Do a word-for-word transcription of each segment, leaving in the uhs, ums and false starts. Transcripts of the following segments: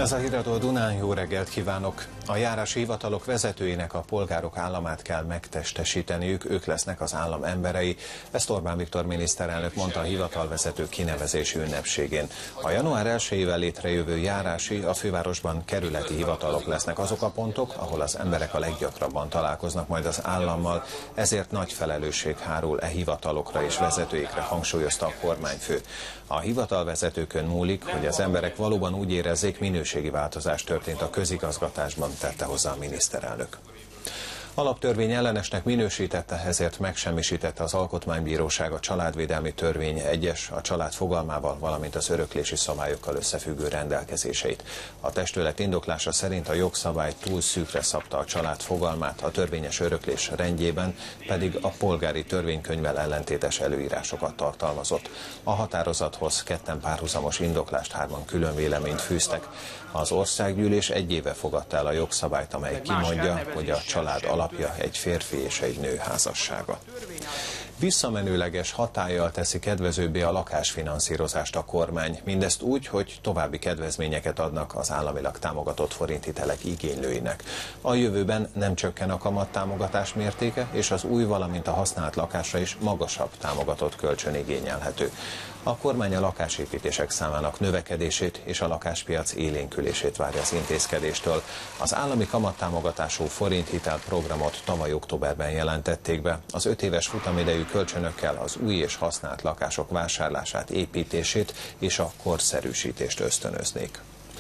Ez a Híradó Dunán, jó reggelt kívánok! A járási hivatalok vezetőinek a polgárok államát kell megtestesíteniük, ők lesznek az állam emberei. Ezt Orbán Viktor miniszterelnök mondta a hivatalvezető kinevezési ünnepségén. A január elsejével létrejövő járási, a fővárosban kerületi hivatalok lesznek azok a pontok, ahol az emberek a leggyakrabban találkoznak majd az állammal, ezért nagy felelősség hárul e hivatalokra és vezetőikre, hangsúlyozta a kormányfő. A hivatalvezetőkön múlik, hogy az emberek valóban úgy érezzék, minőségi változás történt a közigazgatásban, tette hozzá a miniszterelnök. Alaptörvény ellenesnek minősítette, ezért megsemmisítette az Alkotmánybíróság a családvédelmi törvény egyes, a család fogalmával, valamint az öröklési szabályokkal összefüggő rendelkezéseit. A testület indoklása szerint a jogszabály túl szűkre szabta a család fogalmát, a törvényes öröklés rendjében pedig a polgári törvénykönyvvel ellentétes előírásokat tartalmazott. A határozathoz ketten párhuzamos indoklást, hárman külön véleményt fűztek. Az országgyűlés egy éve fogadta el a jogszabályt, amely kimondja, hogy a család alapja egy férfi és egy nő házassága. Visszamenőleges hatállyal teszi kedvezőbbé a lakásfinanszírozást a kormány, mindezt úgy, hogy további kedvezményeket adnak az államilag támogatott forinthitelek igénylőinek. A jövőben nem csökken a kamattámogatás mértéke, és az új, valamint a használt lakásra is magasabb támogatott kölcsön igényelhető. A kormány a lakásépítések számának növekedését és a lakáspiac élénkülését várja az intézkedéstől. Az állami kamattámogatású forinthitel programot tavaly októberben jelentették be. Az öt éves futamidejű kölcsönökkel az új és használt lakások vásárlását, építését és a korszerűsítést ösztönöznék.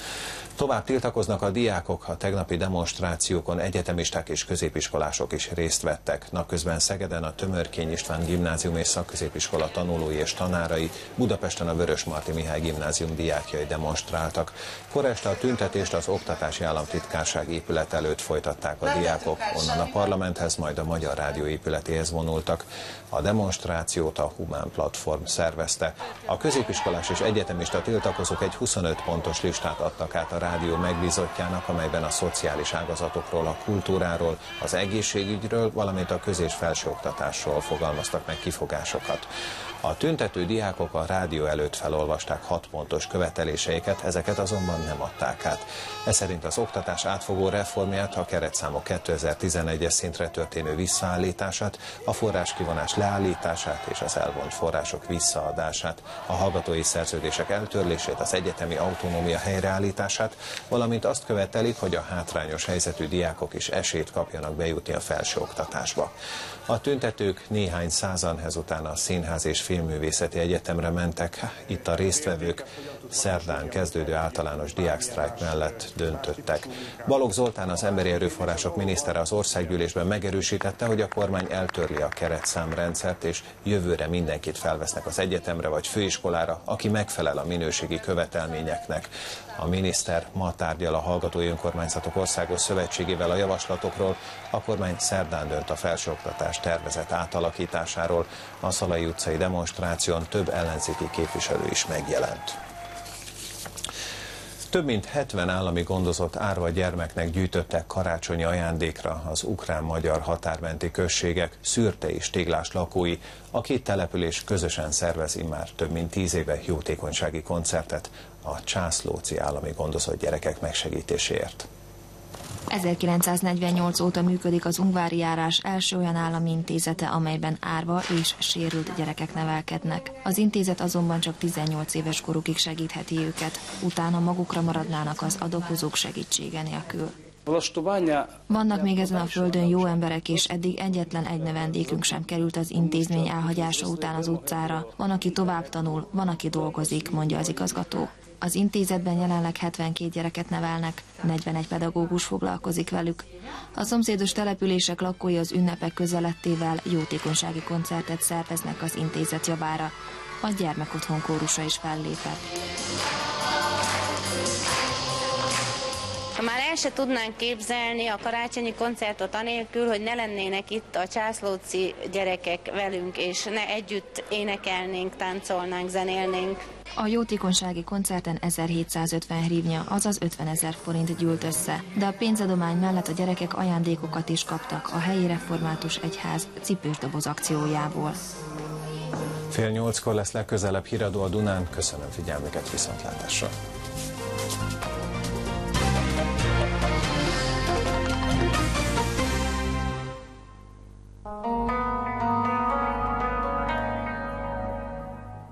Tovább tiltakoznak a diákok, a tegnapi demonstrációkon egyetemisták és középiskolások is részt vettek. Napközben Szegeden a Tömörkény István Gimnázium és Szakközépiskola tanulói és tanárai, Budapesten a Vörösmarty Mihály Gimnázium diákjai demonstráltak. Kora este a tüntetést az Oktatási Államtitkárság épület előtt folytatták a diákok, onnan a parlamenthez, majd a Magyar Rádió épületéhez vonultak. A demonstrációt a Humán Platform szervezte. A középiskolás és egyetemista tiltakozók egy huszonöt pontos listát adtak át a rádió megbízottjának, amelyben a szociális ágazatokról, a kultúráról, az egészségügyről, valamint a köz- és felsőoktatásról fogalmaztak meg kifogásokat. A tüntető diákok a rádió előtt felolvasták hat pontos követeléseiket, ezeket azonban nem adták át. Ez szerint az oktatás átfogó reformját, a keretszámok kétezer-tizenegyes szintre történő visszaállítását, a forráskivonás leállítását és az elvont források visszaadását, a hallgatói szerződések eltörlését, az egyetemi autonómia helyreállítását, valamint azt követelik, hogy a hátrányos helyzetű diákok is esélyt kapjanak bejutni a felsőoktatásba. A tüntetők néhány százan ezután a Színház és Filmművészeti Egyetemre mentek, itt a résztvevők szerdán kezdődő általános diáksztrájk mellett döntöttek. Balogh Zoltán, az Emberi Erőforrások minisztere az országgyűlésben megerősítette, hogy a kormány eltörli a keretszámrendszert, és jövőre mindenkit felvesznek az egyetemre vagy főiskolára, aki megfelel a minőségi követelményeknek. A miniszter ma tárgyal a Hallgatói Önkormányzatok Országos Szövetségével a javaslatokról, a kormány szerdán dönt a felsőoktatás tervezett átalakításáról. A Szalai utcai demonstráción több ellenzéki képviselő is megjelent. Több mint hetven állami gondozott árva gyermeknek gyűjtöttek karácsonyi ajándékra az ukrán-magyar határmenti községek, Szürte és Téglás lakói. A két település közösen szervez immár több mint tíz éve jótékonysági koncertet a Császlóci állami gondozott gyerekek megsegítéséért. ezerkilencszáznegyvennyolc óta működik az Ungvári járás első olyan állami intézete, amelyben árva és sérült gyerekek nevelkednek. Az intézet azonban csak tizennyolc éves korukig segítheti őket, utána magukra maradnának az adóhozók segítsége nélkül. Vannak még ezen a földön jó emberek, és eddig egyetlen egy növendékünk sem került az intézmény elhagyása után az utcára. Van, aki tovább tanul, van, aki dolgozik, mondja az igazgató. Az intézetben jelenleg hetvenkét gyereket nevelnek, negyvenegy pedagógus foglalkozik velük. A szomszédos települések lakói az ünnepek közelettével jótékonysági koncertet szerveznek az intézet javára. A gyermekotthon kórusa is fellépett. Már el se tudnánk képzelni a karácsonyi koncertot anélkül, hogy ne lennének itt a császlóci gyerekek velünk, és ne együtt énekelnénk, táncolnánk, zenélnénk. A jótékonysági koncerten ezerhétszázötven hrivnya, azaz ötvenezer forint gyűlt össze, de a pénzadomány mellett a gyerekek ajándékokat is kaptak a helyi református egyház cipős doboz akciójából. Fél nyolckor lesz legközelebb Híradó a Dunán. Köszönöm figyelmüket, viszontlátásra!